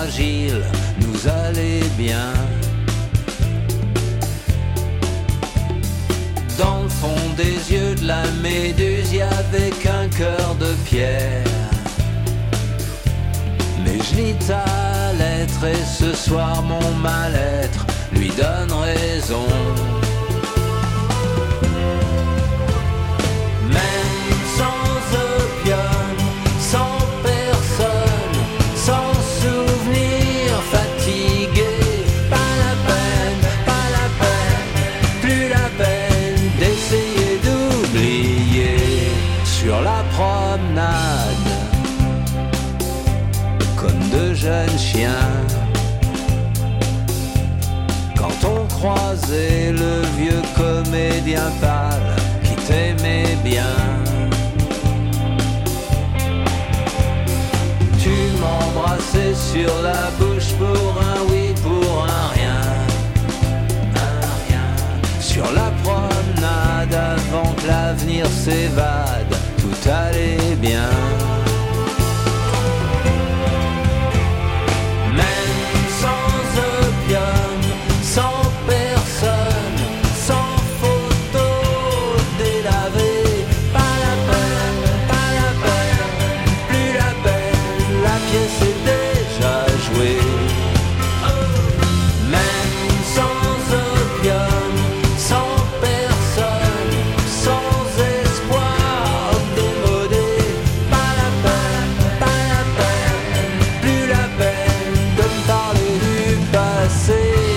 fragile nous allait bien. Dans le fond des yeux de la méduse, y avait qu'un cœur de pierre. Mais je lis ta lettre et ce soir mon mal-être lui donne raison. Même sans opium, sans personne, sans souvenir, fatigué, pas la peine, plus la peine d'essayer d'oublier. Sur la promenade, comme de jeunes chiens, quand on croisait le vieux comédien pâle qui t'aimait bien. Tu m'embrassais sur la bouche pour un oui, pour un rien, un rien. Sur la promenade avant que l'avenir s'évade, tout allait bien. Sans personne, sans photo délavée, pas la peine, plus la peine, la pièce est déjà jouée. Même sans opium, sans personne, sans espoir démodé, pas la peine, plus la peine de me parler du passé.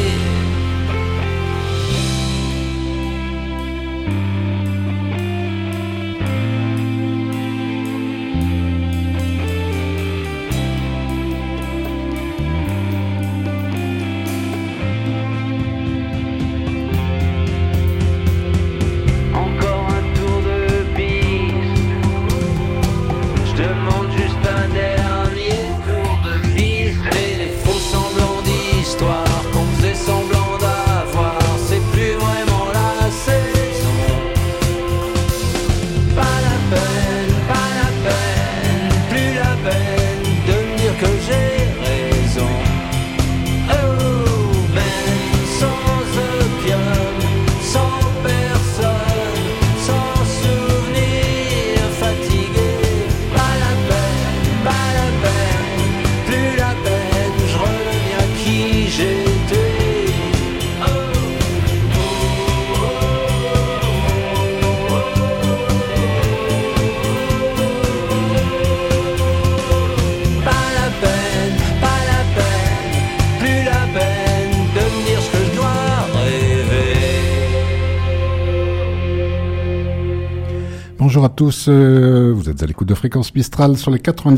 Bonjour à tous, vous êtes à l'écoute de Fréquence Mistral sur les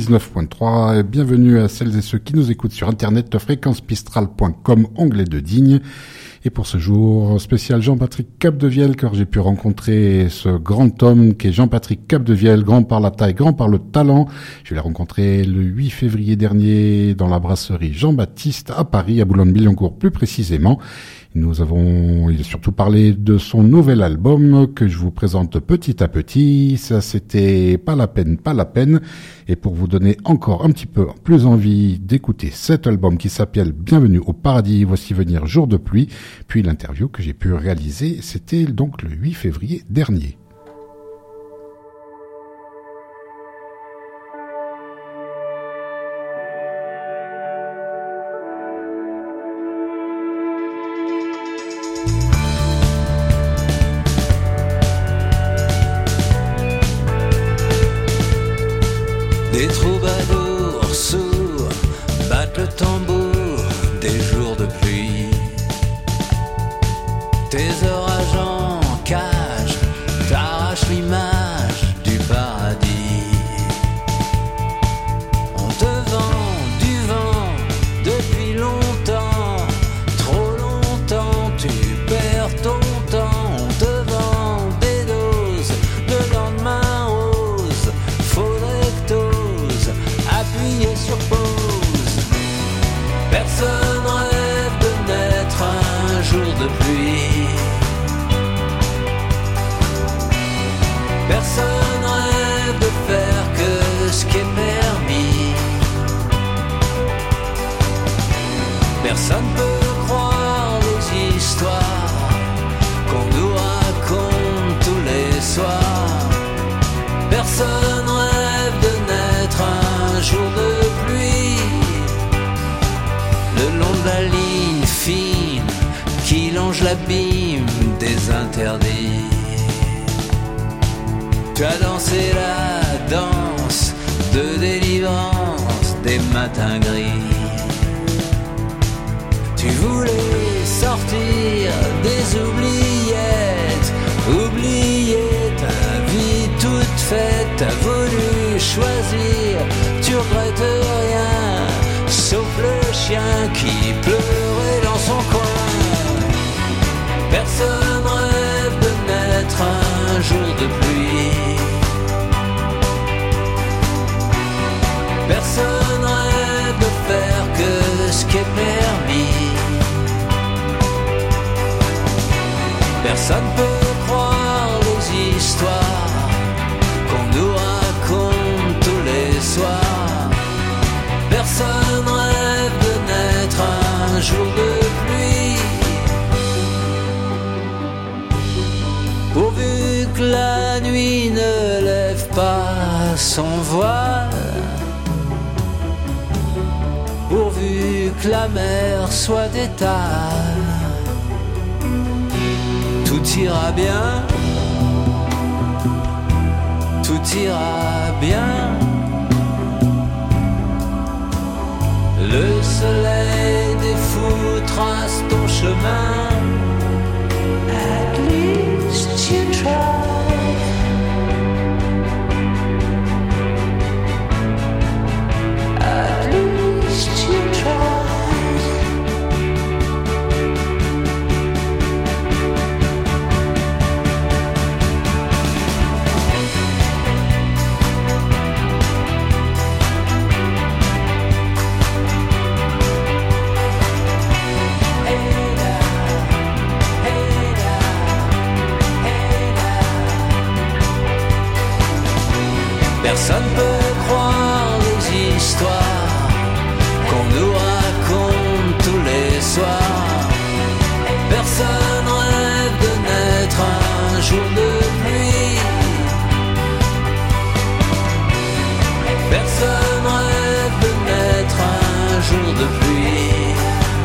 99.3 et bienvenue à celles et ceux qui nous écoutent sur internet fréquencepistral.com, onglet de Digne. Et pour ce jour spécial Jean-Patrick Capdevielle, car j'ai pu rencontrer ce grand homme qui est Jean-Patrick Capdevielle, grand par la taille, grand par le talent. Je l'ai rencontré le 8 février dernier dans la brasserie Jean-Baptiste à Paris, à Boulogne-Billancourt plus précisément. Il a surtout parlé de son nouvel album que je vous présente petit à petit. Ça, c'était Pas la peine. Et pour vous donner encore un petit peu plus envie d'écouter cet album qui s'appelle Bienvenue au paradis, voici venir Jour de pluie. Puis l'interview que j'ai pu réaliser, c'était donc le 8 février dernier. Des troubadours sourds battent le tambour des jours de pluie. Tes orages en cage, ta Personne peut croire les histoires qu'on nous raconte tous les soirs. Personne rêve de naître un jour de pluie, le long de la ligne fine qui longe l'abîme des interdits. Tu as dansé la danse de délivrance des matins gris. Tu voulais sortir des oubliettes, oublier ta vie toute faite. T'as voulu choisir, tu regrettes rien, sauf le chien qui pleurait dans son coin. Personne rêve de naître un jour de pluie. Personne rêve de faire que ce qui est permis. Personne peut croire les histoires qu'on nous raconte tous les soirs. Personne rêve de naître un jour de pluie. Pourvu que la nuit ne lève pas son voile, pourvu que la mer soit d'étal, tout ira bien, tout ira bien. Le soleil des fous trace ton chemin. At least you try. At least you try. Personne peut croire les histoires qu'on nous raconte tous les soirs. Personne rêve de naître un jour de pluie. Personne rêve de naître un jour de pluie.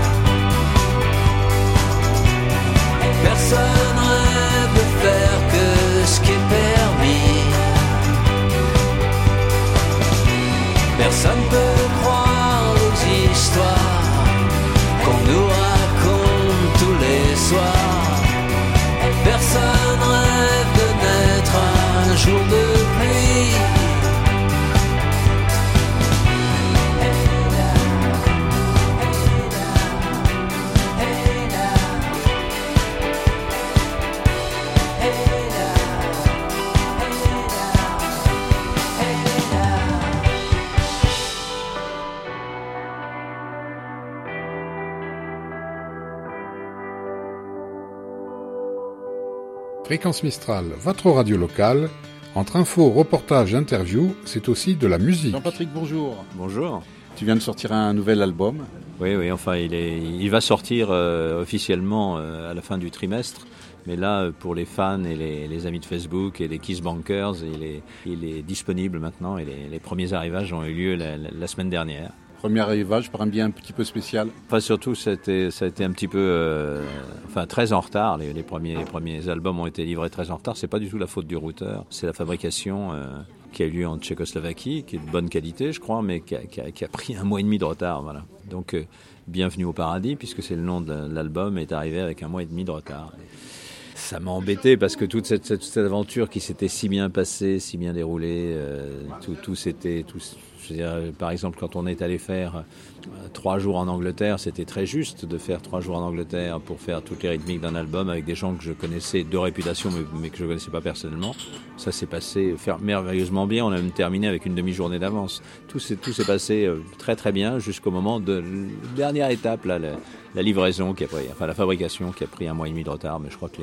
Personne rêve de faire que ce qui est permis. Personne peut croire aux histoires qu'on nous raconte tous les soirs. Personne rêve de naître un jour de pluie. Fréquence Mistral, votre radio locale. Entre infos, reportages, interviews, c'est aussi de la musique. Jean-Patrick, bonjour. Bonjour. Tu viens de sortir un nouvel album. Oui, enfin, il va sortir officiellement à la fin du trimestre. Mais là, pour les fans et les amis de Facebook et les Kiss Bankers, il est disponible maintenant et les premiers arrivages ont eu lieu la semaine dernière. Premier arrivage par un biais un petit peu spécial. Enfin, surtout, ça a été un petit peu, très en retard. Les premiers albums ont été livrés très en retard. C'est pas du tout la faute du routeur. C'est la fabrication qui a eu lieu en Tchécoslovaquie, qui est de bonne qualité, je crois, mais qui a pris 1 mois et demi de retard. Voilà. Donc, bienvenue au paradis, puisque c'est le nom de l'album, est arrivé avec 1 mois et demi de retard. Ça m'a embêté parce que toute cette aventure qui s'était si bien passée, si bien déroulée, tout s'était... Je veux dire, par exemple, quand on est allé faire 3 jours en Angleterre, c'était très juste de faire 3 jours en Angleterre pour faire toutes les rythmiques d'un album avec des gens que je connaissais de réputation, mais que je ne connaissais pas personnellement. Ça s'est passé merveilleusement bien. On a même terminé avec une demi-journée d'avance. Tout s'est passé très très bien jusqu'au moment de la dernière étape, là, la livraison la fabrication qui a pris 1 mois et demi de retard. Mais je crois que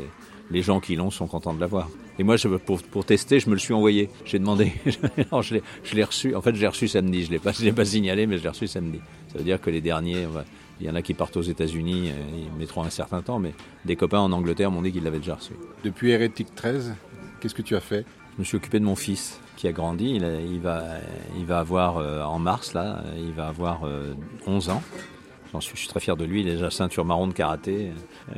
les gens qui l'ont sont contents de l'avoir. Et moi, pour tester, je me le suis envoyé. J'ai demandé, alors je l'ai reçu. En fait, je l'ai reçu samedi. Je l'ai pas signalé, mais je l'ai reçu samedi. Ça veut dire que les derniers, il y en a qui partent aux États-Unis, ils mettront un certain temps, mais des copains en Angleterre m'ont dit qu'ils l'avaient déjà reçu. Depuis Hérétique 13, qu'est-ce que tu as fait ? Je me suis occupé de mon fils qui a grandi. Il va avoir, en mars, là, il va avoir 11 ans. Je suis très fier de lui. Il est déjà ceinture marron de karaté.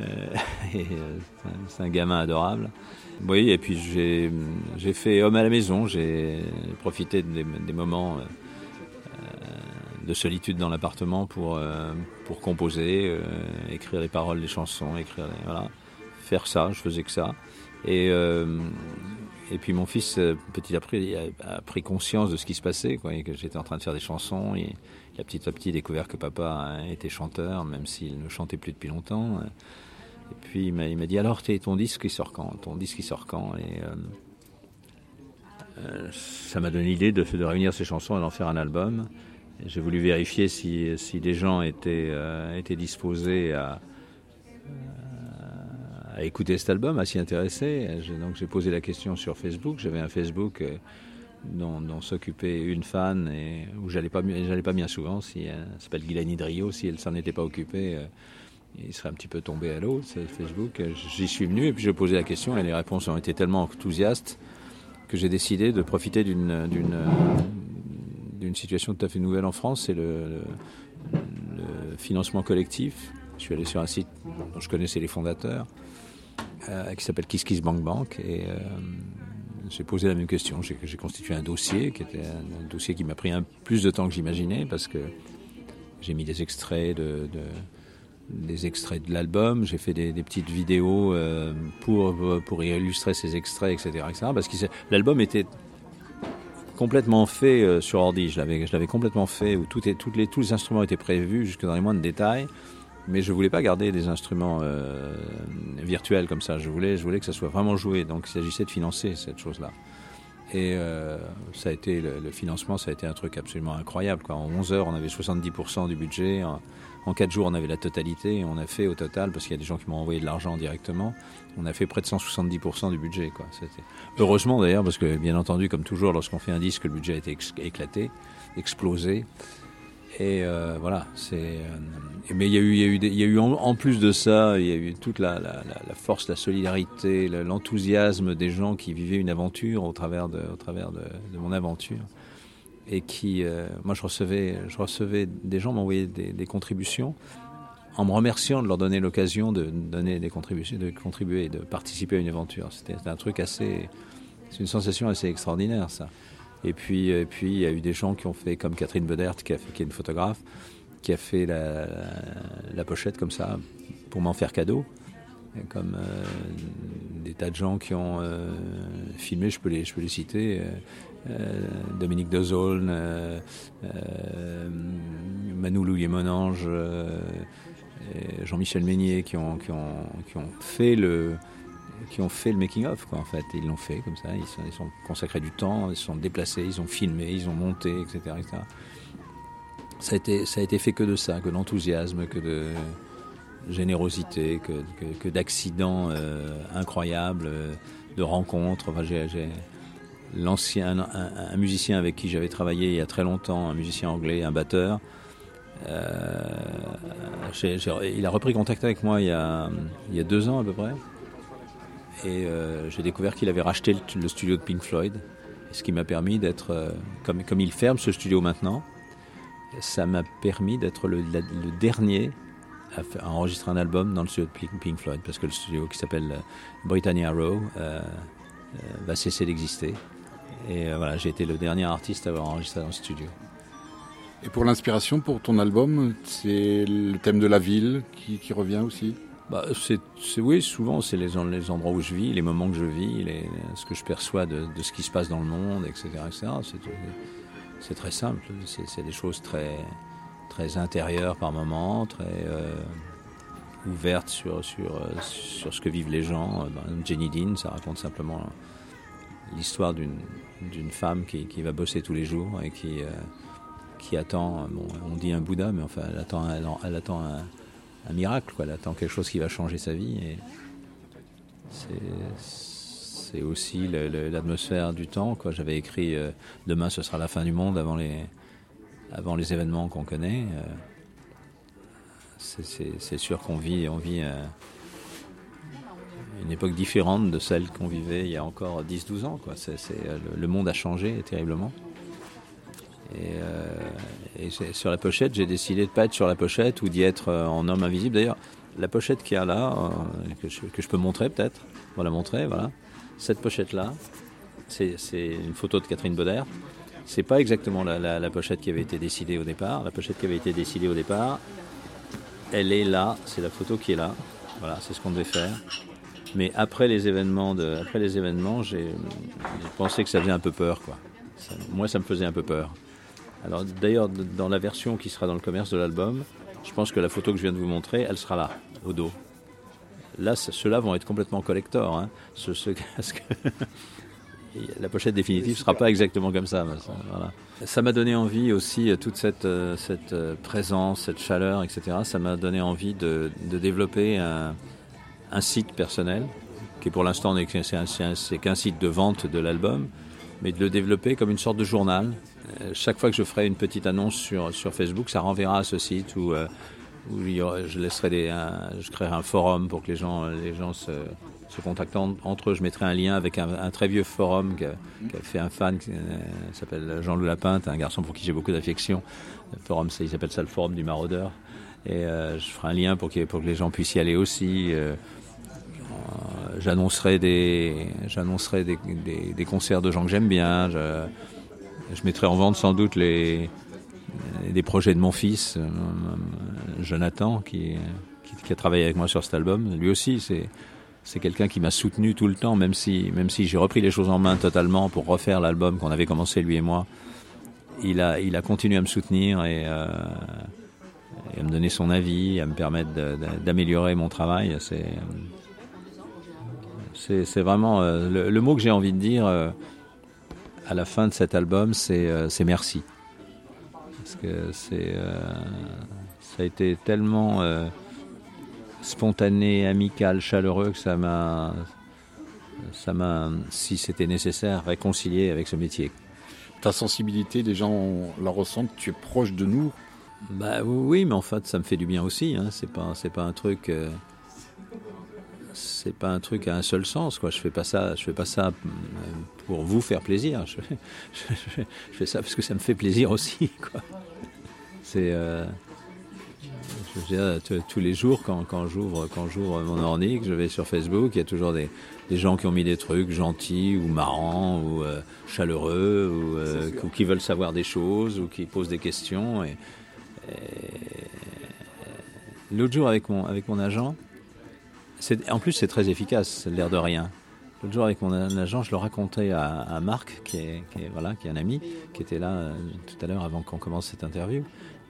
C'est un gamin adorable. Oui, et puis j'ai fait homme à la maison. J'ai profité des moments de solitude dans l'appartement pour composer, écrire les paroles des chansons, faire ça. Je faisais que ça. Et puis mon fils, petit à petit, a pris conscience de ce qui se passait, quoi, et que j'étais en train de faire des chansons. Et il a petit à petit découvert que papa était chanteur, même s'il ne chantait plus depuis longtemps. Et puis il m'a dit, alors ton disque il sort quand ? Et ça m'a donné l'idée de réunir ces chansons et d'en faire un album. Et j'ai voulu vérifier si des gens étaient disposés à écouter cet album, à s'y intéresser. Donc j'ai posé la question sur Facebook. J'avais un Facebook dont s'occupait une fan et où j'allais pas bien souvent. Elle s'appelle Guylaine Drio. Si elle s'en était pas occupée, il serait un petit peu tombé à l'eau, ce Facebook. J'y suis venu et puis j'ai posé la question et les réponses ont été tellement enthousiastes que j'ai décidé de profiter d'une situation tout à fait nouvelle en France. C'est le financement collectif. Je suis allé sur un site dont je connaissais les fondateurs, qui s'appelle KissKissBankBank, et j'ai posé la même question. J'ai constitué un dossier qui était un dossier qui m'a pris plus de temps que j'imaginais, parce que j'ai mis des extraits de l'album, j'ai fait des petites vidéos pour illustrer ces extraits, etc. Parce que l'album était complètement fait sur ordi. Je l'avais complètement fait, où tous les instruments étaient prévus jusque dans les moindres détails. Mais je voulais pas garder des instruments virtuels comme ça. Je voulais que ça soit vraiment joué. Donc il s'agissait de financer cette chose-là. Et ça a été le financement, ça a été un truc absolument incroyable, quoi. En 11 heures, on avait 70% du budget. En 4 jours, on avait la totalité. Et on a fait au total, parce qu'il y a des gens qui m'ont envoyé de l'argent directement, on a fait près de 170% du budget, quoi. Heureusement d'ailleurs, parce que bien entendu, comme toujours, lorsqu'on fait un disque, le budget a été explosé. Et voilà, mais il y a eu en plus de ça, il y a eu toute la force, la solidarité, l'enthousiasme des gens qui vivaient une aventure au travers de mon aventure, et qui, moi je recevais des gens m'envoyaient des contributions en me remerciant de leur donner l'occasion de donner des contributions, de contribuer, de participer à une aventure. C'était un truc c'est une sensation assez extraordinaire, ça. Et puis il y a eu des gens qui ont fait, comme Catherine Bedert, qui est une photographe, qui a fait la pochette comme ça, pour m'en faire cadeau. Et comme des tas de gens qui ont filmé, je peux les citer, Dominique Dezaulne, Manu Louis-Monange, Jean-Michel Meignier, qui ont fait le making-of, quoi, en fait. Ils l'ont fait comme ça, ils sont consacrés du temps, ils se sont déplacés, ils ont filmé, ils ont monté, etc. Ça a été fait que de ça, que d'enthousiasme, que de générosité, que d'accidents incroyables, de rencontres. Enfin, j'ai un musicien avec qui j'avais travaillé il y a très longtemps, un musicien anglais, un batteur. Il a repris contact avec moi il y a 2 ans à peu près. Et j'ai découvert qu'il avait racheté le studio de Pink Floyd, ce qui m'a permis d'être, comme il ferme ce studio maintenant, ça m'a permis d'être le dernier à enregistrer un album dans le studio de Pink Floyd, parce que le studio qui s'appelle Britannia Row va cesser d'exister. Et voilà, j'ai été le dernier artiste à avoir enregistré dans le studio. Et pour l'inspiration pour ton album, c'est le thème de la ville qui revient aussi ? Oui, souvent c'est les endroits où je vis, les moments que je vis, ce que je perçois de ce qui se passe dans le monde, etc. C'est très simple, c'est des choses très, très intérieures par moments, très ouvertes sur ce que vivent les gens. Jenny Dean, ça raconte simplement l'histoire d'une femme qui va bosser tous les jours et qui attend, on dit un Bouddha, mais enfin elle attend un miracle, quoi. Elle attend quelque chose qui va changer sa vie, c'est aussi l'atmosphère du temps, quoi. J'avais écrit demain ce sera la fin du monde avant les événements qu'on connaît. C'est sûr qu'on vit une époque différente de celle qu'on vivait il y a encore 10-12 ans, quoi. Le monde a changé terriblement. Et sur la pochette, j'ai décidé de ne pas être sur la pochette ou d'y être en homme invisible. D'ailleurs, la pochette qu'il y a là, que je peux montrer peut-être, on va la montrer, voilà. Cette pochette-là, c'est une photo de Catherine Bauder. C'est pas exactement la pochette qui avait été décidée au départ. La pochette qui avait été décidée au départ, elle est là, c'est la photo qui est là. Voilà, c'est ce qu'on devait faire. Mais après les événements, j'ai pensé que ça faisait un peu peur, quoi. Moi, ça me faisait un peu peur. Alors d'ailleurs, dans la version qui sera dans le commerce de l'album, je pense que la photo que je viens de vous montrer, elle sera là, au dos. Là, ceux-là vont être complètement collector, hein. Parce que la pochette définitive ne sera pas exactement comme ça. Voilà. Ça m'a donné envie aussi, toute cette présence, cette chaleur, etc. Ça m'a donné envie de développer un site personnel, qui pour l'instant c'est qu'un site de vente de l'album, mais de le développer comme une sorte de journal. Chaque fois que je ferai une petite annonce sur Facebook, ça renverra à ce site où je créerai un forum pour que les gens se contactent entre eux. Je mettrai un lien avec un très vieux forum qu'a fait un fan qui s'appelle Jean-Loup Lapinte, un garçon pour qui j'ai beaucoup d'affection. Le forum, il s'appelle ça le forum du maraudeur. Et je ferai un lien pour que les gens puissent y aller aussi. J'annoncerai des concerts de gens que j'aime bien. Je mettrai en vente sans doute des projets de mon fils, Jonathan, qui a travaillé avec moi sur cet album. Lui aussi, c'est quelqu'un qui m'a soutenu tout le temps, même si j'ai repris les choses en main totalement pour refaire l'album qu'on avait commencé lui et moi. Il a continué à me soutenir et à me donner son avis, à me permettre d'améliorer mon travail. C'est vraiment le mot que j'ai envie de dire à la fin de cet album, c'est merci. Parce que ça a été tellement spontané, amical, chaleureux que ça m'a, si c'était nécessaire, réconcilié avec ce métier. Ta sensibilité, les gens la ressentent, tu es proche de nous. Bah oui, mais en fait, ça me fait du bien aussi. Hein. C'est pas un truc. C'est pas un truc à un seul sens, quoi. Je fais pas ça pour vous faire plaisir. Je fais ça parce que ça me fait plaisir aussi, quoi. C'est je veux dire, tous les jours quand j'ouvre mon ordi, que je vais sur Facebook, il y a toujours des gens qui ont mis des trucs gentils ou marrants ou chaleureux ou qui veulent savoir des choses ou qui posent des questions. Et l'autre jour avec mon agent, en plus c'est très efficace, l'air de rien. L'autre jour avec mon agent, je le racontais à Marc, qui est un ami, qui était là tout à l'heure avant qu'on commence cette interview.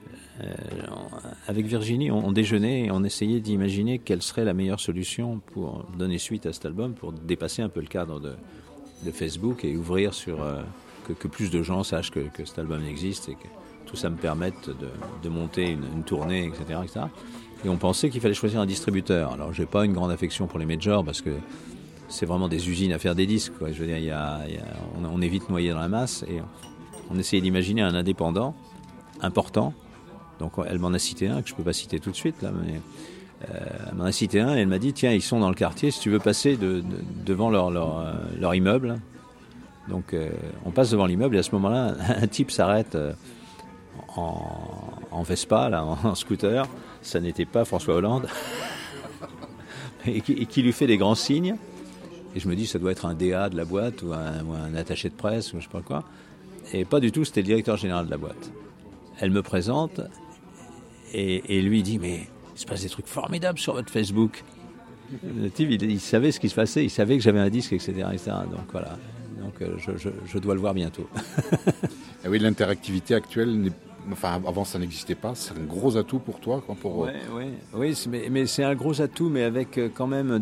Avec Virginie, on déjeunait et on essayait d'imaginer quelle serait la meilleure solution pour donner suite à cet album, pour dépasser un peu le cadre de Facebook et ouvrir sur que plus de gens sachent que cet album existe et que tout ça me permette de monter une tournée, etc., etc. Et on pensait qu'il fallait choisir un distributeur. Alors, j'ai pas une grande affection pour les majors parce que c'est vraiment des usines à faire des disques, quoi. Je veux dire, on est vite noyé dans la masse et on essayait d'imaginer un indépendant important. Donc elle m'en a cité un que je peux pas citer tout de suite là, mais elle m'en a cité un et elle m'a dit tiens, ils sont dans le quartier, si tu veux passer devant leur immeuble. Donc on passe devant l'immeuble et à ce moment-là un type s'arrête en Vespa là, en scooter. Ça n'était pas François Hollande et qui lui fait des grands signes. Et je me dis ça doit être un DA de la boîte ou un attaché de presse ou je sais pas quoi. Et pas du tout, c'était le directeur général de la boîte. Elle me présente et lui dit mais il se passe des trucs formidables sur votre Facebook. Le type il savait ce qui se passait, il savait que j'avais un disque, etc. Donc voilà, donc je dois le voir bientôt. Et oui, l'interactivité actuelle, avant ça n'existait pas, c'est un gros atout pour toi, quoi, Oui, mais c'est un gros atout, mais avec quand même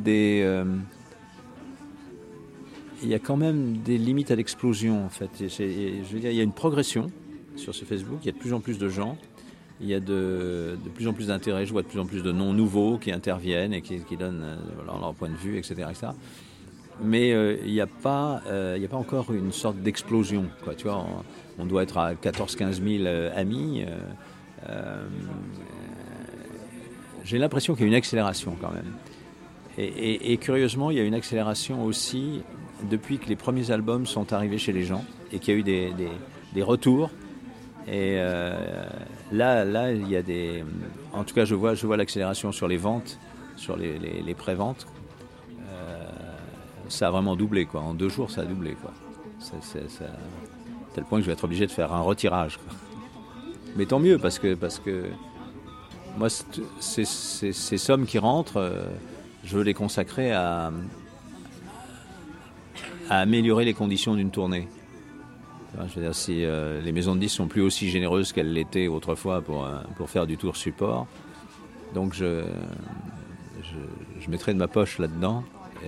il y a quand même des limites à l'explosion en fait. Je veux dire, il y a une progression sur ce Facebook, il y a de plus en plus de gens. il y a de plus en plus d'intérêt, je vois de plus en plus de noms nouveaux qui interviennent et qui donnent leur point de vue, etc. etc. Mais il n'y a pas encore une sorte d'explosion, quoi. Tu vois, on doit être à 14-15 000 amis. J'ai l'impression qu'il y a une accélération quand même. Et curieusement, il y a une accélération aussi depuis que les premiers albums sont arrivés chez les gens et qu'il y a eu des retours. Et là, il y a des... En tout cas, je vois l'accélération sur les ventes, sur les pré-ventes. Ça a vraiment doublé, quoi. En 2 jours, ça a doublé, quoi. Tel point que je vais être obligé de faire un retirage, quoi. Mais tant mieux, parce que moi, ces sommes qui rentrent, je veux les consacrer à améliorer les conditions d'une tournée. Je veux dire, si les maisons de disques sont plus aussi généreuses qu'elles l'étaient autrefois pour faire du tour support, donc je mettrai de ma poche là-dedans.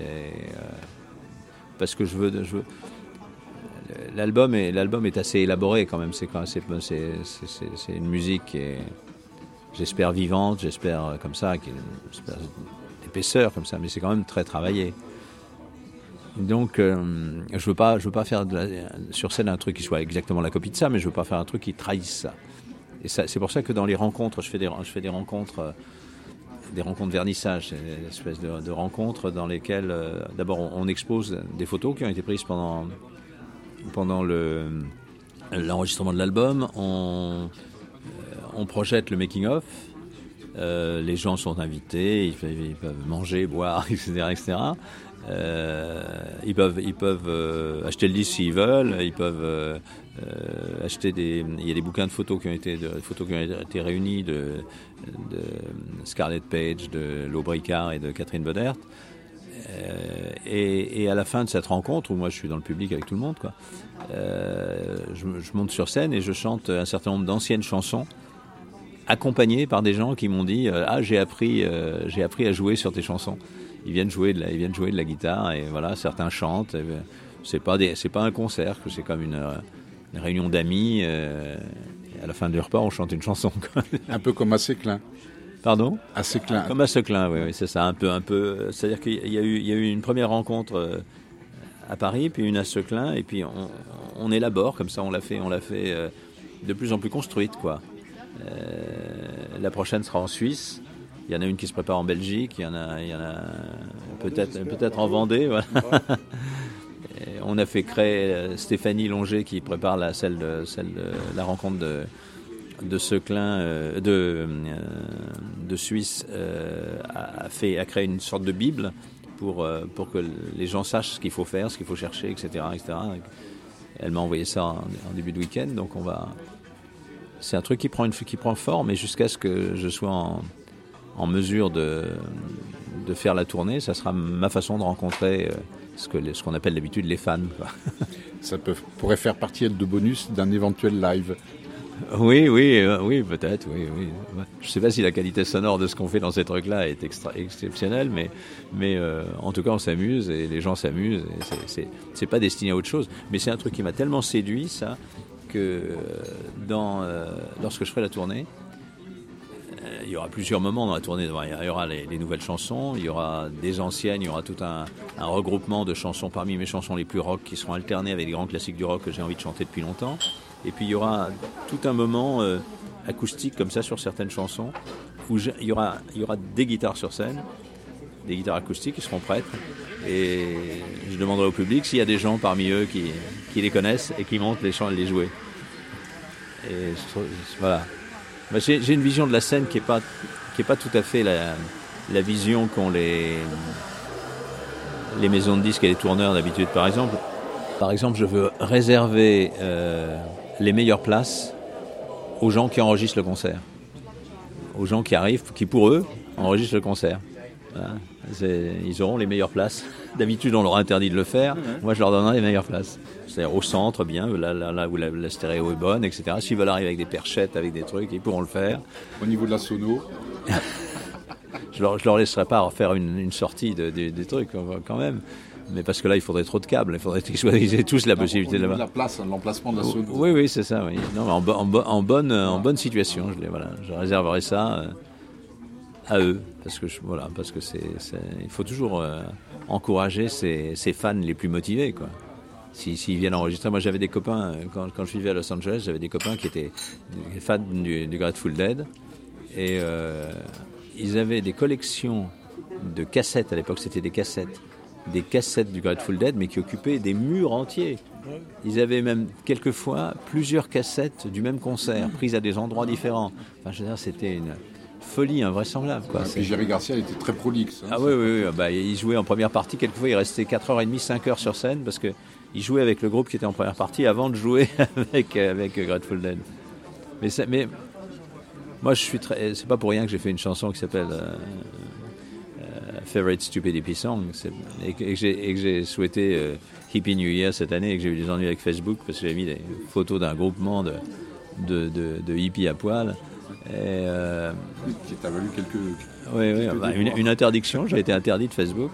Parce que je veux l'album est assez élaboré quand même. C'est une musique qui est, j'espère, vivante, j'espère comme ça, qui est d'épaisseur comme ça, mais c'est quand même très travaillé. Donc je veux pas faire sur scène un truc qui soit exactement la copie de ça, mais je veux pas faire un truc qui trahisse ça. Et ça, c'est pour ça que dans les rencontres, je fais des rencontres vernissage, une espèce de rencontres dans lesquelles d'abord on expose des photos qui ont été prises pendant l'enregistrement de l'album, on projette le making-of, les gens sont invités, ils peuvent manger, boire, etc. Ils peuvent acheter le disque s'ils veulent, ils peuvent acheter il y a des bouquins de photos qui ont été réunis de Scarlett Page, de Lo Bricard et de Catherine Bodert. Et à la fin de cette rencontre, où moi je suis dans le public avec tout le monde, quoi, je monte sur scène et je chante un certain nombre d'anciennes chansons, accompagnées par des gens qui m'ont dit j'ai appris à jouer sur tes chansons. Ils viennent jouer de la guitare et voilà, certains chantent. C'est pas un concert, c'est comme une réunion d'amis. À la fin du repas, on chante une chanson. Un peu comme à Séclin. Pardon ? À Séclin. Comme à Séclin, oui, c'est ça, un peu. C'est-à-dire qu'il y a eu une première rencontre à Paris, puis une à Séclin, et puis on élabore comme ça. On l'a fait de plus en plus construite, quoi. La prochaine sera en Suisse. Il y en a une qui se prépare en Belgique, il y en a peut-être en Vendée. Voilà. On a fait créer Stéphanie Longer qui prépare la rencontre de Séclin, de Suisse, a créé une sorte de Bible pour que les gens sachent ce qu'il faut faire, ce qu'il faut chercher, etc. Elle m'a envoyé ça en début de week-end, donc c'est un truc qui prend forme, et jusqu'à ce que je sois en mesure de faire la tournée, ça sera ma façon de rencontrer ce qu'on appelle d'habitude les fans, quoi. Ça pourrait faire partie de bonus d'un éventuel live. Oui, peut-être, oui. Je ne sais pas si la qualité sonore de ce qu'on fait dans ces trucs-là est exceptionnelle, mais en tout cas, on s'amuse et les gens s'amusent. Et c'est pas destiné à autre chose, mais c'est un truc qui m'a tellement séduit, ça, que lorsque je ferai la tournée, il y aura plusieurs moments dans la tournée. Il y aura les nouvelles chansons, il y aura des anciennes, il y aura tout un regroupement de chansons parmi mes chansons les plus rock qui seront alternées avec les grands classiques du rock que j'ai envie de chanter depuis longtemps. Et puis il y aura tout un moment acoustique comme ça sur certaines chansons où il y aura des guitares sur scène, des guitares acoustiques qui seront prêtes. Et je demanderai au public s'il y a des gens parmi eux qui les connaissent et qui montent les jouer. Et voilà. J'ai une vision de la scène qui est pas tout à fait la vision qu'ont les maisons de disques et les tourneurs d'habitude. Par exemple, je veux réserver les meilleures places aux gens qui enregistrent le concert, aux gens qui arrivent, qui pour eux enregistrent le concert. Voilà. Ils auront les meilleures places. D'habitude, on leur interdit de le faire. Moi, je leur donnerai les meilleures places. C'est-à-dire au centre, bien, là où la stéréo est bonne, etc. S'ils veulent arriver avec des perchettes, avec des trucs, ils pourront le faire. Au niveau de la sono, je leur laisserai pas faire une sortie des trucs, quand même. Mais parce que là, il faudrait trop de câbles. Il faudrait qu'ils aient tous la possibilité de l'avoir. La place, l'emplacement de la zone. Oui, c'est ça. Oui. Non, en bonne situation. Je réserverai ça à eux. Parce que il faut toujours encourager ses fans les plus motivés, quoi. S'ils viennent enregistrer. Moi, j'avais des copains, quand je vivais à Los Angeles, j'avais des copains qui étaient fans du Grateful Dead. Et ils avaient des collections de cassettes. À l'époque, c'était des cassettes du Grateful Dead, mais qui occupaient des murs entiers. Ils avaient même quelquefois plusieurs cassettes du même concert, prises à des endroits différents. Enfin, je veux dire, c'était une folie invraisemblable, quoi. Et Jerry Garcia était très prolixe. Ah oui. Bah, il jouait en première partie. Quelquefois, il restait 4h30, 5h sur scène, parce qu'il jouait avec le groupe qui était en première partie avant de jouer avec Grateful Dead. Mais moi, c'est pas pour rien que j'ai fait une chanson qui s'appelle Favorite Stupid Hippie Song, et que j'ai souhaité Hippie New Year cette année, et que j'ai eu des ennuis avec Facebook parce que j'ai mis des photos d'un groupement de hippies à poil. Qui t'a valu quelques une interdiction. J'ai été interdit de Facebook.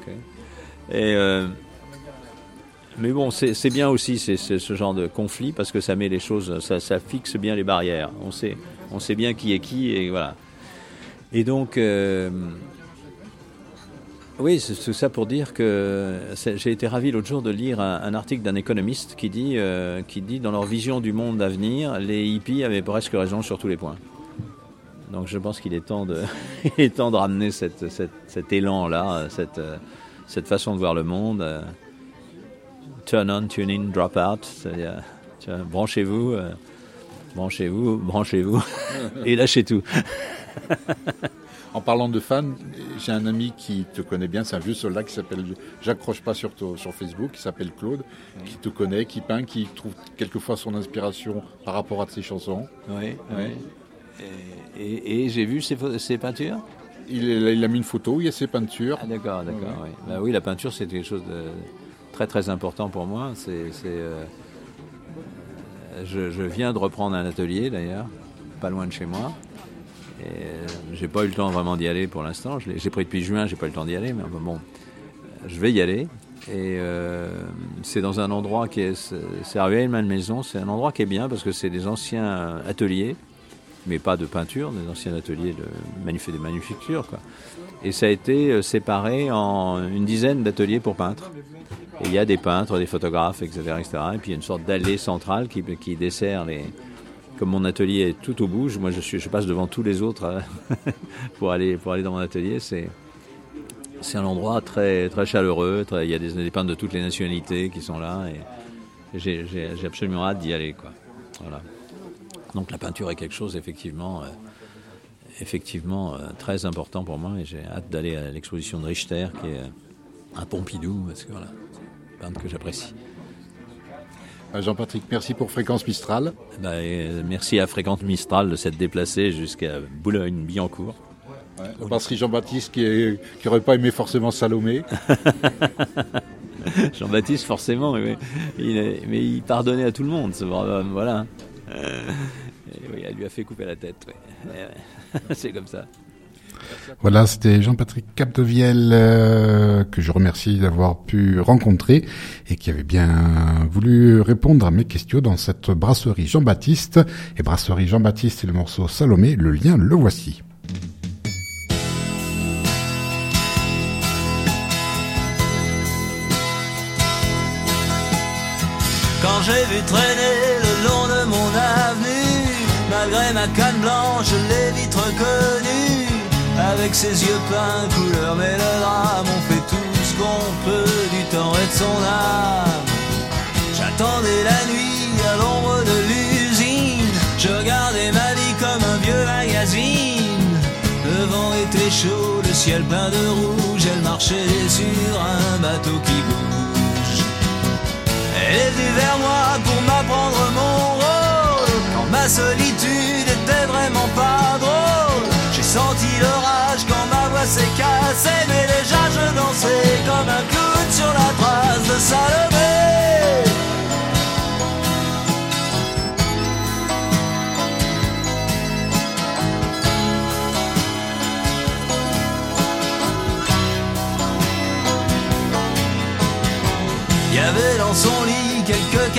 Mais bon, c'est bien aussi c'est ce genre de conflit, parce que ça met les choses, ça fixe bien les barrières. On sait bien qui est qui, et voilà. Et donc, oui, c'est tout ça pour dire que j'ai été ravi l'autre jour de lire un article d'un économiste qui dit dans leur vision du monde à venir, les hippies avaient presque raison sur tous les points. Donc je pense qu'il est temps de ramener cet élan-là, cette façon de voir le monde. Turn on, tune in, drop out. C'est-à-dire, branchez-vous, et lâchez tout. En parlant de fans, j'ai un ami qui te connaît bien, c'est un vieux soldat qui s'appelle, j'accroche pas sur Facebook, qui s'appelle Claude, qui te connaît, qui peint, qui trouve quelquefois son inspiration par rapport à tes chansons. Oui. Et j'ai vu ses peintures. Il a mis une photo, il y a ses peintures. Ah, d'accord. Oui. Bah oui, la peinture, c'est quelque chose de très très important pour moi. Je viens de reprendre un atelier d'ailleurs, pas loin de chez moi. Et j'ai pas eu le temps vraiment d'y aller pour l'instant. J'ai pris depuis juin, j'ai pas eu le temps d'y aller, mais bon, je vais y aller. Et c'est dans un endroit c'est à Rueil-Malmaison. C'est un endroit qui est bien parce que c'est des anciens ateliers, mais pas de peinture, des anciens ateliers de manufacture, quoi. Et ça a été séparé en une dizaine d'ateliers pour peintres. Et il y a des peintres, des photographes, etc. Et puis il y a une sorte d'allée centrale qui dessert les... Comme mon atelier est tout au bout, moi je passe devant tous les autres pour aller dans mon atelier. C'est un endroit très, très chaleureux. Il y a des peintres de toutes les nationalités qui sont là. Et j'ai absolument hâte d'y aller, quoi. Voilà. Donc la peinture est quelque chose effectivement très important pour moi. Et j'ai hâte d'aller à l'exposition de Richter, qui est un Pompidou, parce que voilà, peintre que j'apprécie. Jean-Patrick, merci pour Fréquence Mistral. Merci à Fréquence Mistral de s'être déplacé jusqu'à Boulogne-Billancourt. Ouais, la brasserie Jean-Baptiste qui n'aurait pas aimé forcément Salomé. Jean-Baptiste, forcément, mais il pardonnait à tout le monde. Voilà. Oui, elle lui a fait couper la tête. Ouais. C'est comme ça. Voilà, c'était Jean-Patrick Capdevielle que je remercie d'avoir pu rencontrer et qui avait bien voulu répondre à mes questions dans cette brasserie Jean-Baptiste. Et brasserie Jean-Baptiste et le morceau Salomé, le lien, le voici. Quand j'ai vu traîner le long de mon avenue, malgré ma canne blanche, je l'ai vite reconnu. Avec ses yeux peints couleur mélodrame, on fait tout ce qu'on peut du temps et de son âme. J'attendais la nuit à l'ombre de l'usine, je regardais ma vie comme un vieux magazine. Le vent était chaud, le ciel plein de rouge, elle marchait sur un bateau qui bouge. Elle est venue vers moi pour m'apprendre mon rôle, quand ma solitude était vraiment pas drôle. J'ai senti l'orage quand ma voix s'est cassée, mais déjà je dansais comme un clown sur la trace de Salomé.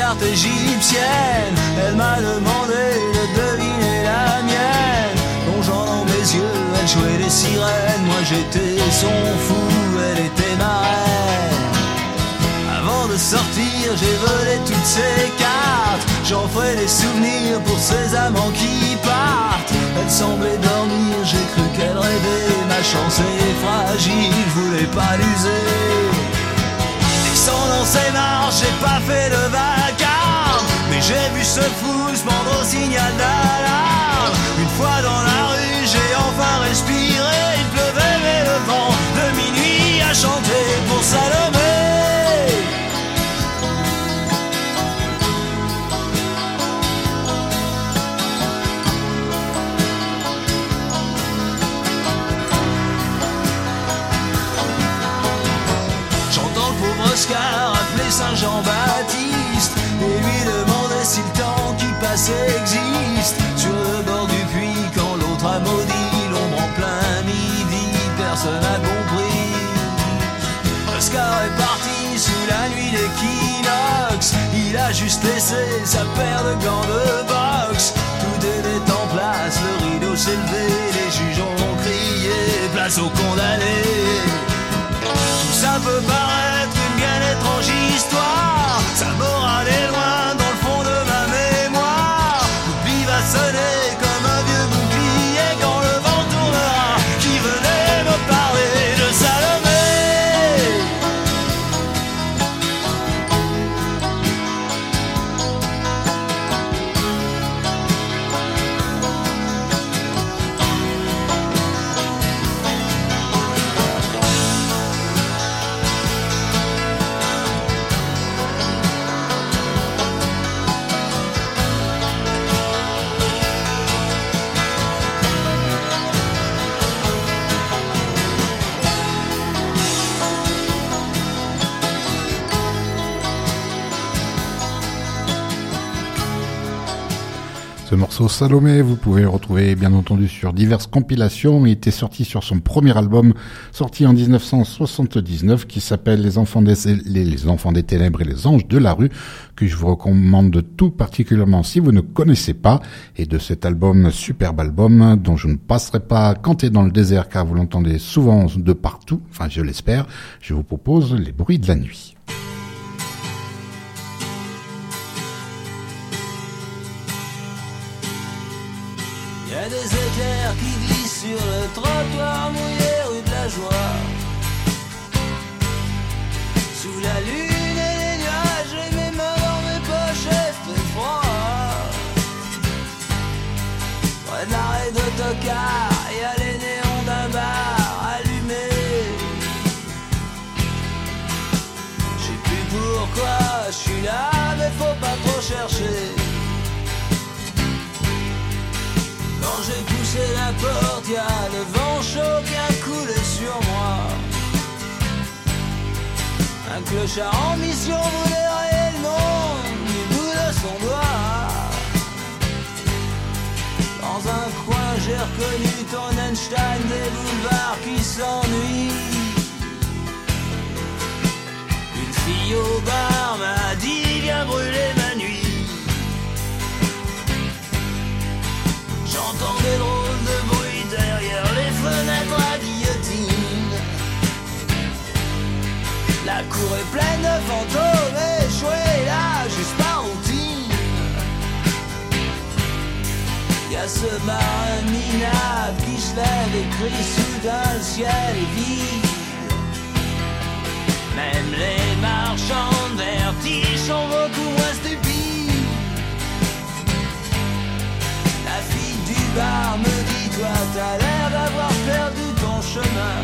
carte égyptienne. Elle m'a demandé de deviner la mienne. Plongeant dans mes yeux, elle jouait les sirènes. Moi j'étais son fou, elle était ma reine. Avant de sortir, j'ai volé toutes ses cartes. J'en ferai des souvenirs pour ses amants qui partent. Elle semblait dormir, j'ai cru qu'elle rêvait. Ma chance est fragile, je voulais pas l'user. Descendant ses marches, j'ai pas fait le vacarme. Mais j'ai vu ce fou se prendre au signal d'alarme. Une fois dans la rue, j'ai enfin respiré. Il pleuvait mais le vent de minuit a chanté pour Salomé. Oscar appelé Saint-Jean-Baptiste et lui demander si le temps qui passait existe. Sur le bord du puits quand l'autre a maudit l'ombre en plein midi, personne n'a compris. Oscar est parti sous la nuit d'équinoxe. Il a juste laissé sa paire de gants de boxe. Tout était en place, le rideau s'est levé, les juges ont crié place aux condamnés. Tout ça peut paraître une bien étrange histoire. Sa morale est loin dans le fond de ma mémoire. L'oubli va sonner comme un vieux bouclier quand le vent tournera. Qui venait me parler de Salomé? Ce morceau Salomé, vous pouvez le retrouver bien entendu sur diverses compilations, mais il était sorti sur son premier album, sorti en 1979, qui s'appelle Les Enfants des Ténèbres et les Anges de la Rue, que je vous recommande tout particulièrement si vous ne connaissez pas. Et de cet album, superbe album, dont je ne passerai pas canter dans le désert, car vous l'entendez souvent de partout, enfin je l'espère, je vous propose Les Bruits de la Nuit. Des éclairs qui glissent sur le trottoir mouillé rue de la Joie. Sous la lune et les nuages, j'ai mes mains dans mes poches et fait froid. Près de l'arrêt d'autocar, y'a les néons d'un bar allumés. Je sais plus pourquoi je suis là, mais faut pas trop chercher. Quand j'ai poussé la porte, y'a le vent chaud qui a coulé sur moi. Un clochard en mission voulait rayer le monde du bout de son doigt. Dans un coin j'ai reconnu ton Einstein des boulevards qui s'ennuie. Une fille au bar m'a dit viens brûler ma nuit. J'entends des drôles de bruit derrière les fenêtres à guillotine. La cour est pleine de fantômes échoués là juste par routine. Y'a ce marin minable qui se lève et crie soudain le ciel est vide. Même les marchands de vertige sont beaucoup moins stupides. La fille du bar me dit toi t'as l'air d'avoir perdu ton chemin.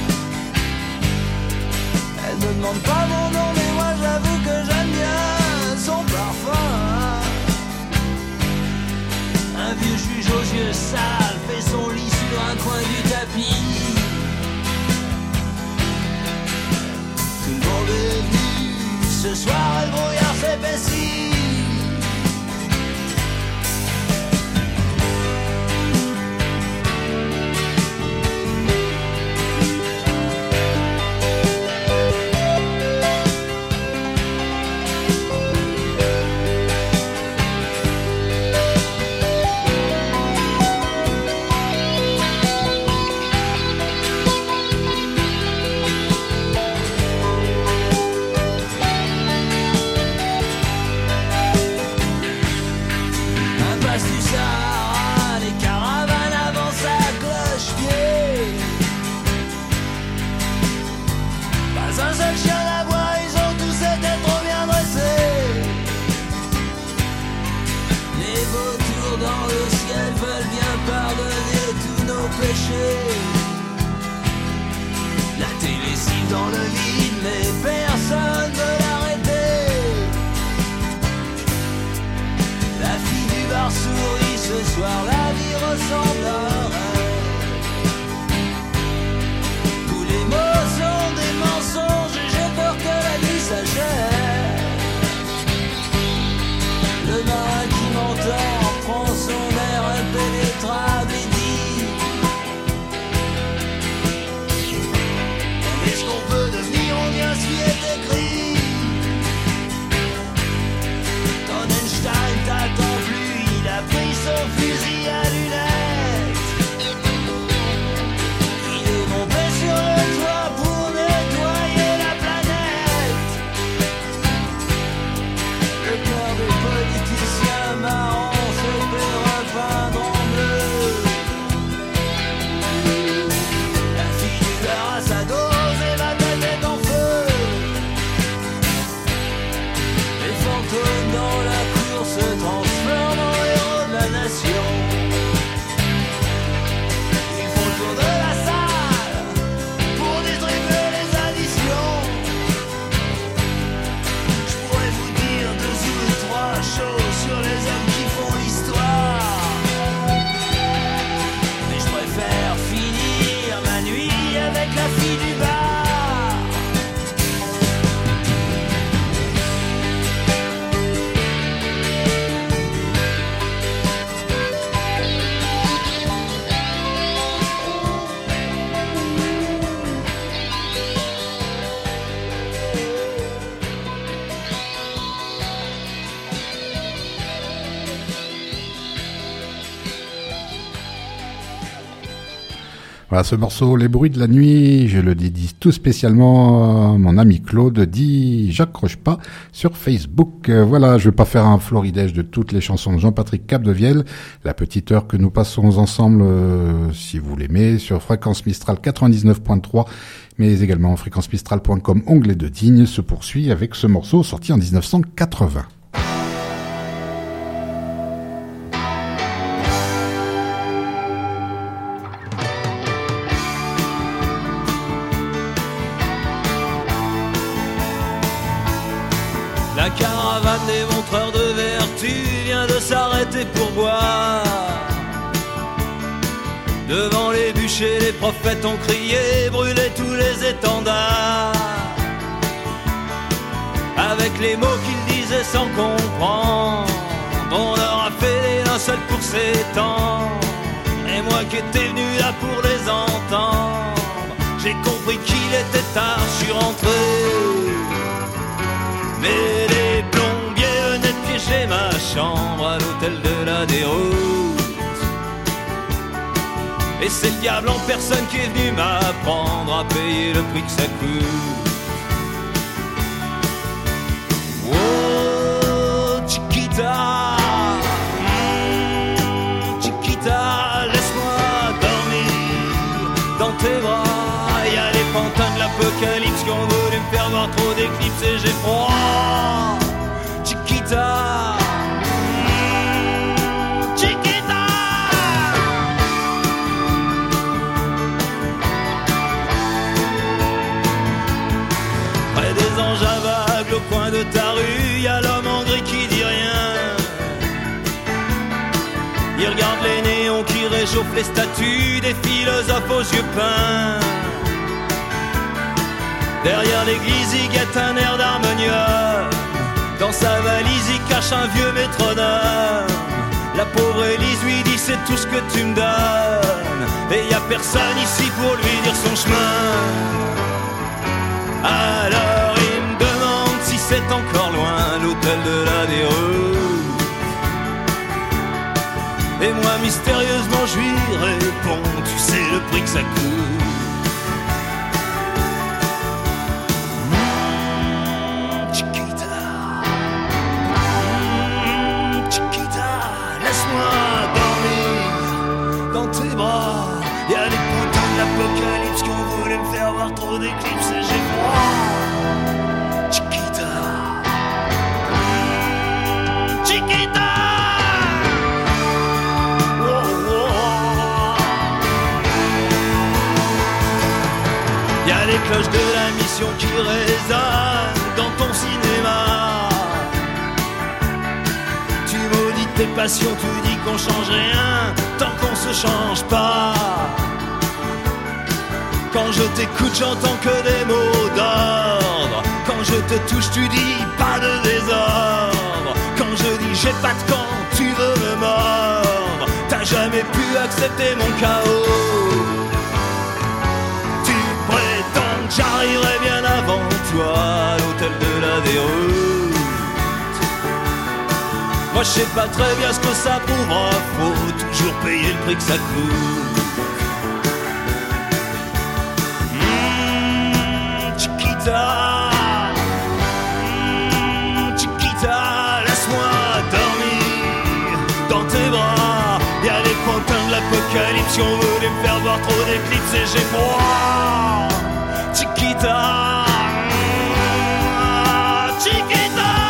Elle me demande pas mon nom mais moi j'avoue que j'aime bien son parfum. Un vieux juge aux yeux sales fait son lit sur un coin du tapis. Tout le monde est venu, ce soir le brouillard s'épaissit. empêcher. La télé siffle dans le vide, mais personne ne l'arrêter. La fille du bar sourit, ce soir la vie ressemble à un rêve. Tous les mots sont des mensonges et j'ai peur que la nuit s'achève. Le marin qui m'entend prend son air impénétrable et dit: est-ce qu'on peut devenir en bien ce qui est écrit? Quand Einstein t'attend plus, il a pris son fusil à lunettes. Il est monté sur le toit pour nettoyer la planète. Le cœur des politiciens marrants se fait repeindre en bleu. La fille du bar a sa dose et ma tête est en feu. Les fantômes dans la cour se transforment en héros de la nation. Ils font le tour de la salle pour distribuer les additions. Je pourrais vous dire 2 ou 3 choses sur les hommes qui font l'histoire, mais je préfère finir ma nuit avec la fille du bar. Voilà ce morceau, Les bruits de la nuit, je le dédie tout spécialement à mon ami Claude, dit J'accroche pas sur Facebook. Voilà, je vais pas faire un florilège de toutes les chansons de Jean-Patrick Capdevielle, la petite heure que nous passons ensemble, si vous l'aimez, sur Fréquence Mistral 99.3, mais également fréquencemistral.com, onglet de Digne, se poursuit avec ce morceau sorti en 1980. La caravane des montreurs de vertu vient de s'arrêter pour boire. Devant les bûchers, les prophètes ont crié, brûlé tous les étendards. Avec les mots qu'ils disaient sans comprendre, on leur a fait les linceuls pour s'étendre. Et moi qui étais venu là pour les entendre, j'ai compris qu'il était tard, je suis rentré. Mais les plombiers venaient de piéger ma chambre à l'hôtel de la Déroute. Et c'est le diable en personne qui est venu m'apprendre à payer le prix que ça coûte. Oh, Chiquita, Chiquita, laisse-moi dormir dans tes bras. Y'a les pantins de l'apocalypse qui ont voulu me faire voir trop d'éclipses et j'ai froid. Chiquita, Chiquita. Près des anges aveugles au coin de ta rue, y'a l'homme en gris qui dit rien. Il regarde les néons qui réchauffent les statues des philosophes aux yeux peints. Derrière l'église, il guette un air d'harmonium. Dans sa valise, il cache un vieux métronome. La pauvre Élise lui dit c'est tout ce que tu me donnes. Et y a personne ici pour lui dire son chemin. Alors il me demande si c'est encore loin l'hôtel de la Déroute. Et moi mystérieusement je lui réponds, tu sais le prix que ça coûte. L'apocalypse qu'on voulait me faire voir trop d'éclipses et j'ai froid. Chiquita, Chiquita. Oh, oh. y a les cloches de la mission qui résonnent dans ton cinéma. Tu maudis tes passions, tu dis qu'on change rien tant qu'on se change pas. Quand je t'écoute, j'entends que des mots d'ordre. Quand je te touche, tu dis pas de désordre. Quand je dis j'ai pas de camp, tu veux me mordre. T'as jamais pu accepter mon chaos. Tu prétends que j'arriverai bien avant toi à l'hôtel de la déroute. Moi je sais pas très bien ce que ça prouvera. Faut toujours payer le prix que ça coûte. Chiquita, laisse-moi dormir dans tes bras. Y'a les pantins de l'apocalypse qui ont voulu me faire voir trop d'éclipses et j'ai froid. Chiquita, Chiquita.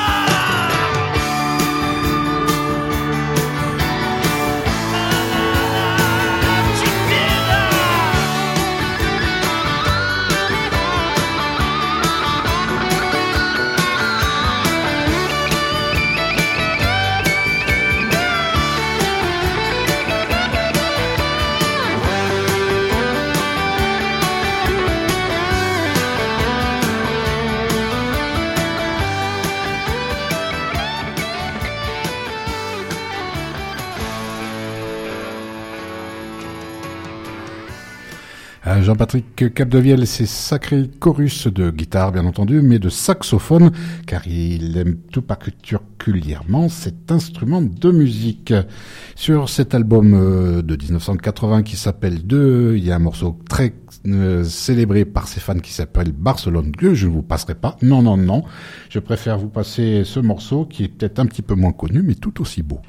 Jean-Patrick Capdevielle, ses sacrés chorus de guitare, bien entendu, mais de saxophone, car il aime tout particulièrement cet instrument de musique. Sur cet album de 1980 qui s'appelle 2, il y a un morceau très célébré par ses fans qui s'appelle Barcelone, que je ne vous passerai pas. Non. Je préfère vous passer ce morceau qui est peut-être un petit peu moins connu, mais tout aussi beau.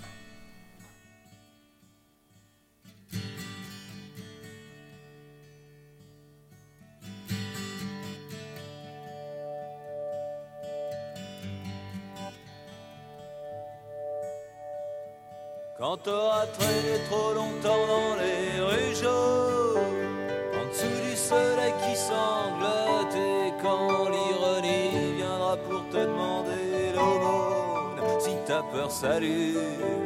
Quand t'auras traîné trop longtemps dans les rues jaunes, en dessous du soleil qui sanglote, et quand l'ironie viendra pour te demander l'aumône, si ta peur s'allume,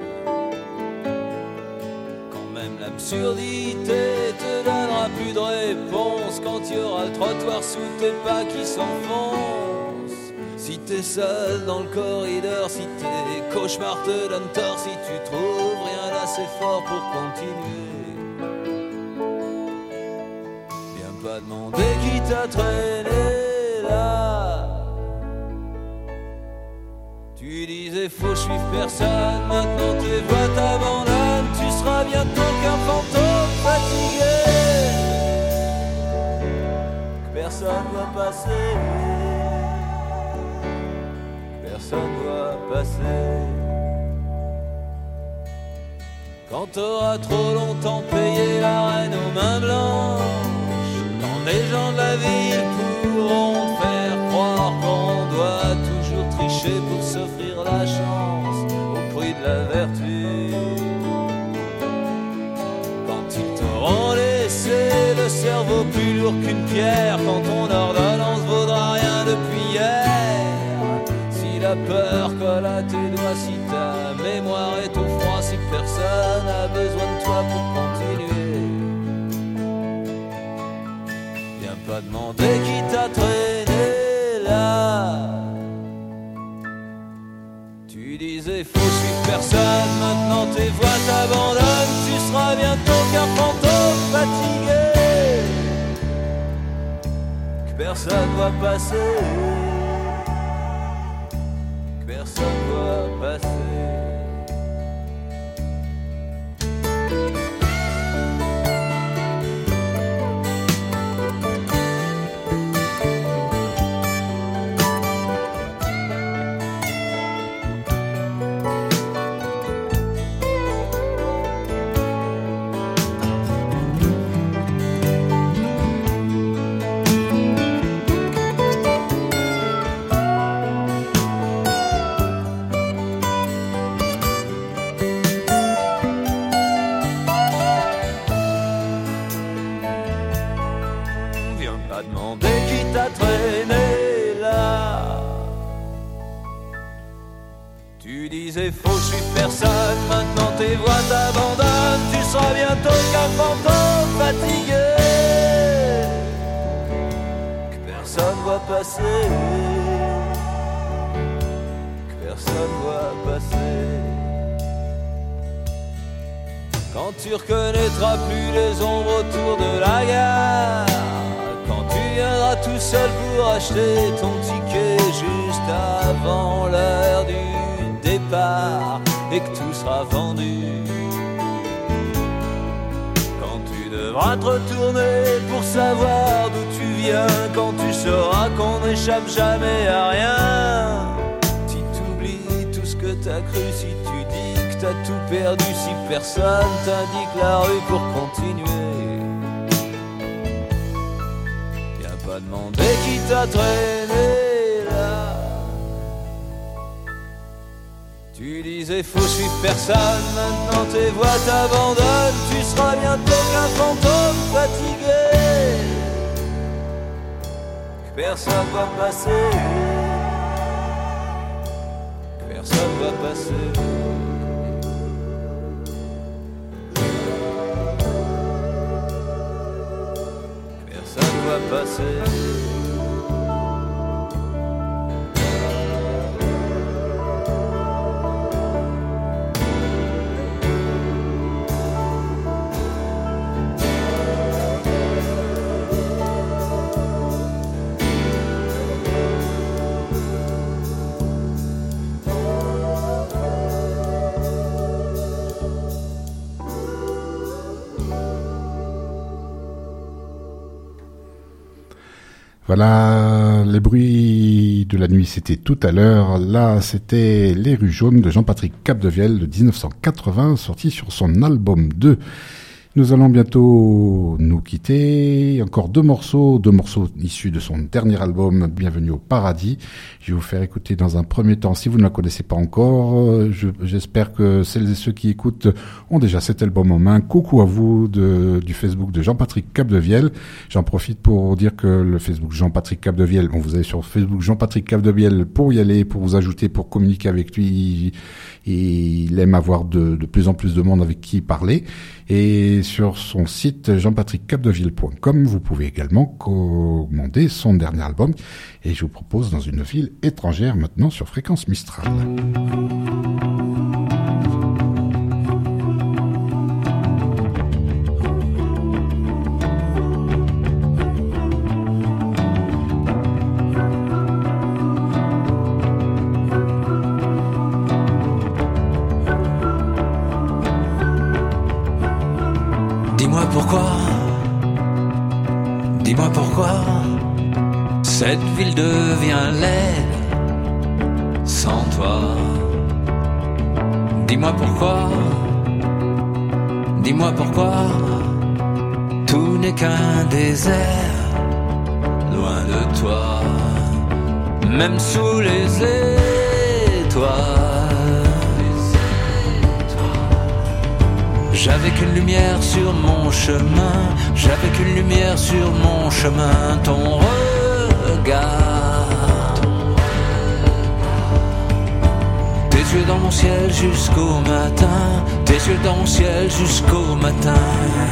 quand même l'absurdité te donnera plus de réponse, quand il y aura le trottoir sous tes pas qui s'enfoncent. Si t'es seul dans le corridor, si tes cauchemars te donnent tort, si tu trouves rien d'assez fort pour continuer, viens pas demander qui t'a traîné là. Tu disais faut suivre personne, maintenant tes voix t'abandonnent, tu seras bientôt qu'un fantôme fatigué que personne va passer. Personne doit passer. Quand t'auras trop longtemps payé la reine aux mains blanches, quand les gens de la ville pourront te faire croire qu'on doit toujours tricher pour s'offrir la chance au prix de la vertu, quand ils t'auront laissé le cerveau plus lourd qu'une pierre, quand ton ordonnance vaudra rien depuis hier, la peur colle à tes doigts, si ta mémoire est au froid, si personne n'a besoin de toi pour continuer, viens pas demander qui t'a traîné là. Tu disais faut suivre personne, maintenant tes voix t'abandonnent, tu seras bientôt qu'un fantôme fatigué que personne va passer. Personne doit passer. pas demandé qui t'a traîné là. Tu disais faut suivre personne, maintenant tes voix t'abandonnent. Tu seras bientôt qu'un fantôme fatigué que personne voit passer, que personne voit passer. Quand tu reconnaîtras plus les ombres autour de la gare, quand tu viendras tout seul pour acheter ton ticket juste avant l'heure du départ et que tout sera vendu, quand tu devras te retourner pour savoir d'où tu viens, quand tu sauras qu'on n'échappe jamais à rien, si t'oublies tout ce que t'as cru, si tu dis que t'as tout perdu, si personne t'indique la rue pour continuer, y'a pas demandé qui t'a traîné là. Tu disais faut suivre personne, maintenant tes voix t'abandonnent. Tu seras bientôt qu'un fantôme fatigué que personne va passer, que personne va passer. Personne va passer. Voilà, les bruits de la nuit, c'était tout à l'heure. Là, c'était Les Rues Jaunes de Jean-Patrick Capdevielle de 1980, sorti sur son album 2. Nous allons bientôt nous quitter. Encore deux morceaux issus de son dernier album, Bienvenue au Paradis. Je vais vous faire écouter dans un premier temps, si vous ne la connaissez pas encore. J'espère que celles et ceux qui écoutent ont déjà cet album en main. Coucou à vous du Facebook de Jean-Patrick Capdevielle. J'en profite pour dire que le Facebook Jean-Patrick Capdevielle, vous allez sur Facebook Jean-Patrick Capdevielle pour y aller, pour vous ajouter, pour communiquer avec lui. Il aime avoir de plus en plus de monde avec qui parler. Et sur son site jeanpatrickcapdevielle.com, vous pouvez également commander son dernier album. Et je vous propose Dans une ville étrangère maintenant sur Fréquence Mistral. Dis-moi pourquoi cette ville devient laide sans toi. Dis-moi pourquoi tout n'est qu'un désert loin de toi, même sous les étoiles. J'avais qu'une lumière sur mon chemin, j'avais qu'une lumière sur mon chemin, ton regard. Tes yeux dans mon ciel jusqu'au matin, tes yeux dans mon ciel jusqu'au matin.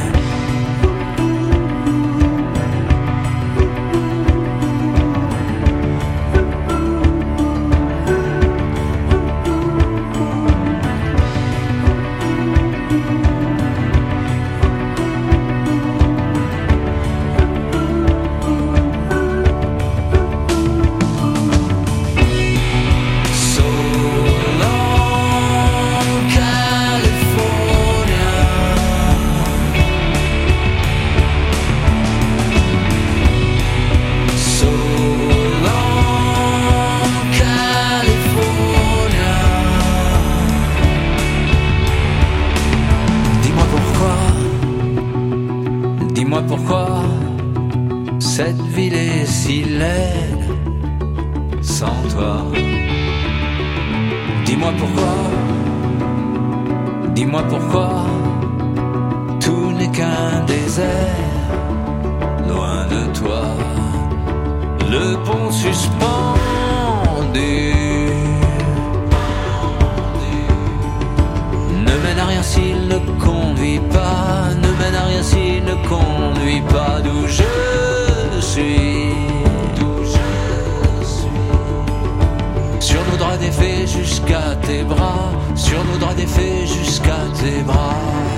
Pourquoi cette ville est si laide sans toi. Dis-moi pourquoi tout n'est qu'un désert loin de toi. pont suspendu. Ne mène à rien s'il ne conduit pas, ne mène à rien s'il ne conduit pas d'où je suis. Sur nos draps défaits jusqu'à tes bras, sur nos draps défaits jusqu'à tes bras.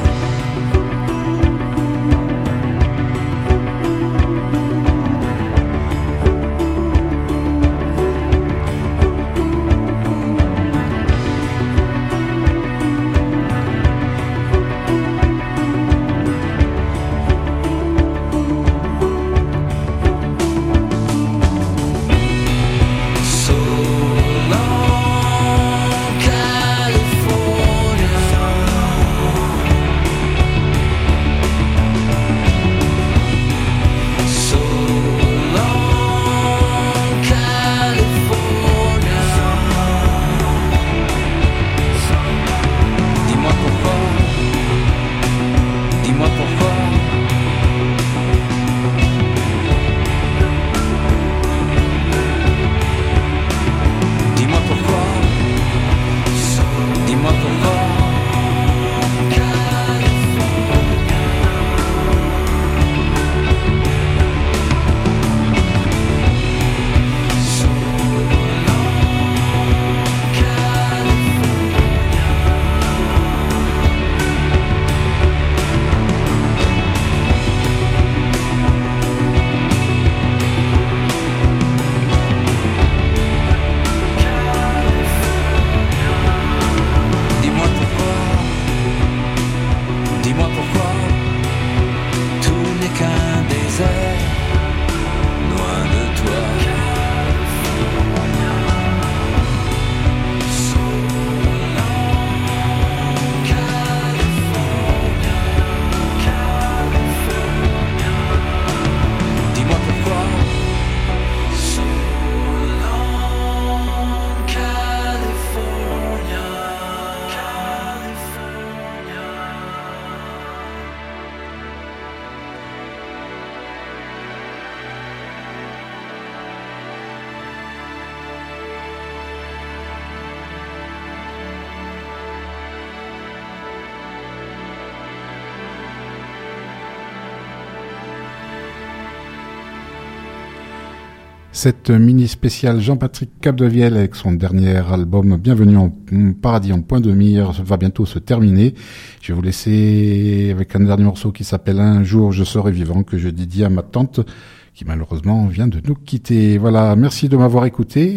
Cette mini spéciale Jean-Patrick Capdevielle avec son dernier album Bienvenue en Paradis en point de mire va bientôt se terminer. Je vais vous laisser avec un dernier morceau qui s'appelle Un jour je serai vivant, que je dédie à ma tante qui malheureusement vient de nous quitter. Voilà, merci de m'avoir écouté.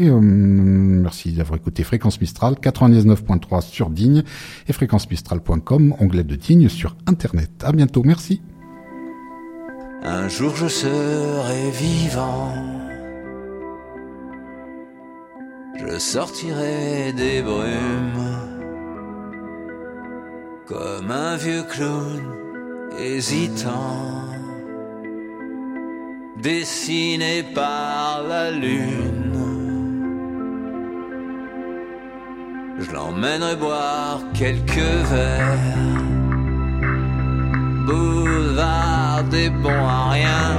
Merci d'avoir écouté Fréquence Mistral 99.3 sur Digne et fréquenceMistral.com, onglet de Digne sur Internet. À bientôt, merci. Un jour je serai vivant, je sortirai des brumes comme un vieux clown hésitant, dessiné par la lune. Je l'emmènerai boire quelques verres, boulevard des bons à rien,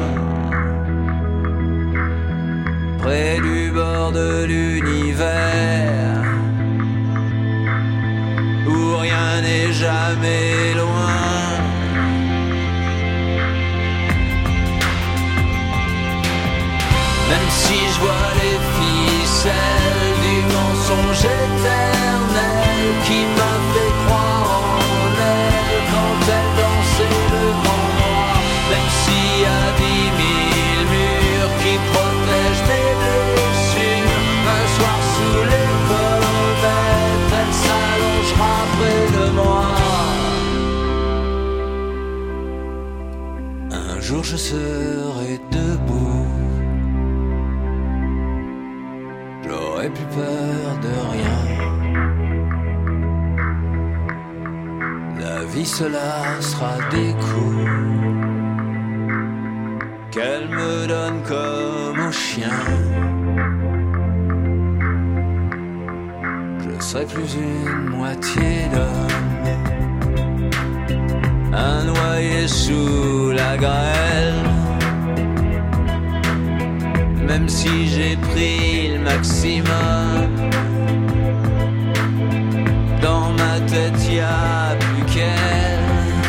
près du bord de l'univers, où rien n'est jamais loin. Même si je vois les ficelles du mensonge éternel qui m'a fait croire en elle quand elle dansait le grand noir, même s'il y a 10 000 murs qui protègent mes blessures, un soir sous les pommettes, elle s'allongera près de moi. Un jour je serai debout, j'aurai plus peur de rien. La vie se lassera des coups qu'elle me donne comme au chien. Je serai plus une moitié d'homme, un noyé sous la grêle. même si j'ai pris le maximum. Dans ma tête y a plus qu'elle.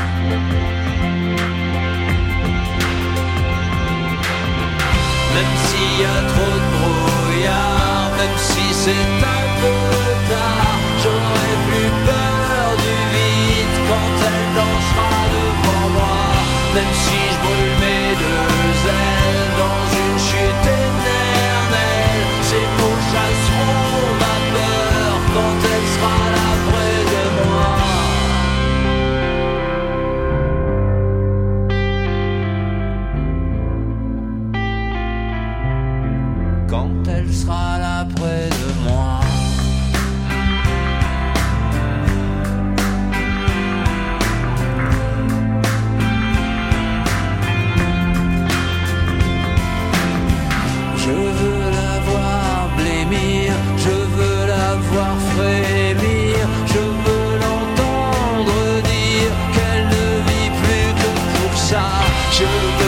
Même s'il y a trop de brouillard, même si c'est un peu tard, j'aurai plus peur du vide quand elle dansera devant moi. Même si je brûle mes deux ailes dans une chute éternelle, ces mots chasseront ma peur quand elle sera là près de moi. Quand elle sera là près de moi. Je veux la voir blêmir, je veux la voir frémir, je veux l'entendre dire qu'elle ne vit plus que pour ça. Je veux